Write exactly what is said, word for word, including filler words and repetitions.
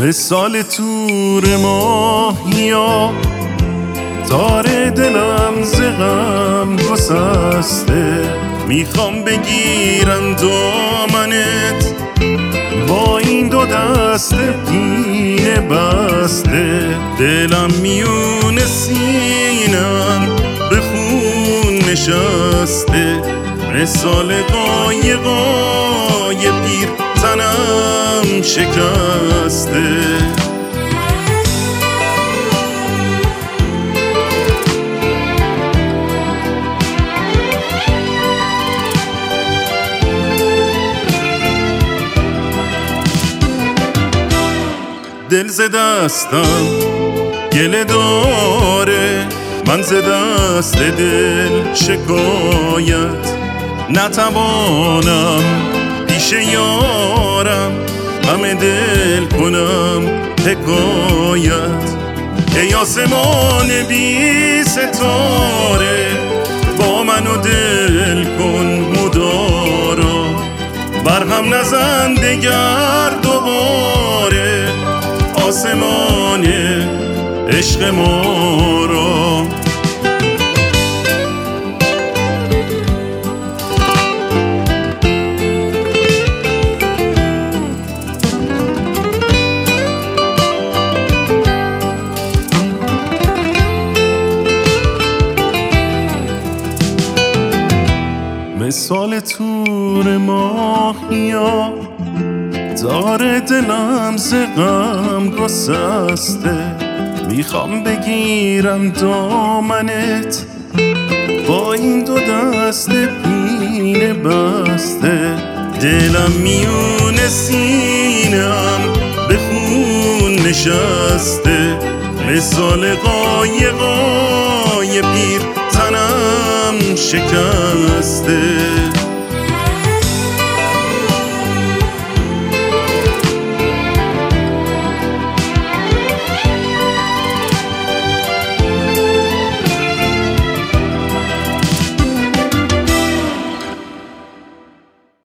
مثال تور ماهیا تار دلم ز غم گسسته، میخوام بگیرم دامنت با این دو دست پینه بسته. دلم میون سینم به خون نشسته، مثال قایقای پیر تنم شکسته. دل ز دستم گله داره، من ز دست دل شکایت نتوانم پیش یارم غم دل کنم حکایت. ای آسمان بی ستاره با من و دل کن مدارا، برهم نزن دگر دوباره آسمان عشق ما را. مثال تور ماهیا تار دلم ز غم گسسته، میخوام بگیرم دامنت با این دو دست پینه بسته. دلم میون سینم به خون نشسته، مثال قایقای پیر تنم شکسته.